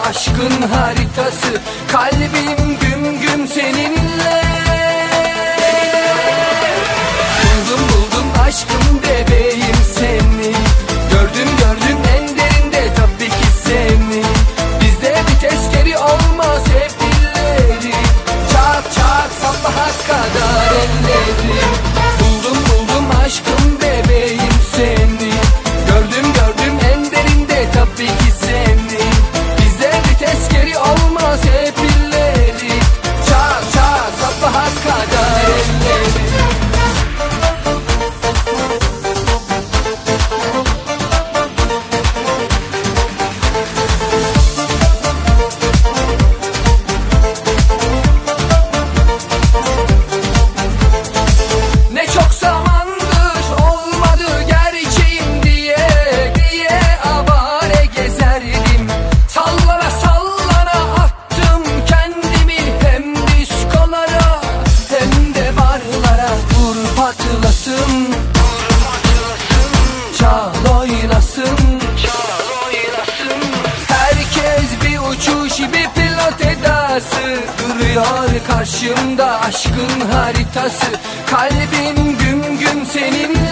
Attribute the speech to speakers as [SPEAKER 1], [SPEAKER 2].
[SPEAKER 1] aşkın haritası. Kalbim güm güm seninle. Buldum aşkım bebeğim seni. Gördüm en derinde tabii ki seni. Bizde vites geri olmaz hep illeri. Çak çak sabaha kadar elleri. Buldum aşkım bebeğim seni. Gördüm en derinde tabii ki seni. Bizde vites geri olmaz hep illeri. Çak çak sabaha kadar elleri. Çal oynasın. Herkes bir uçuş bir pilot edası. Duruyor karşımda aşkın haritası. Kalbim güm güm seninle.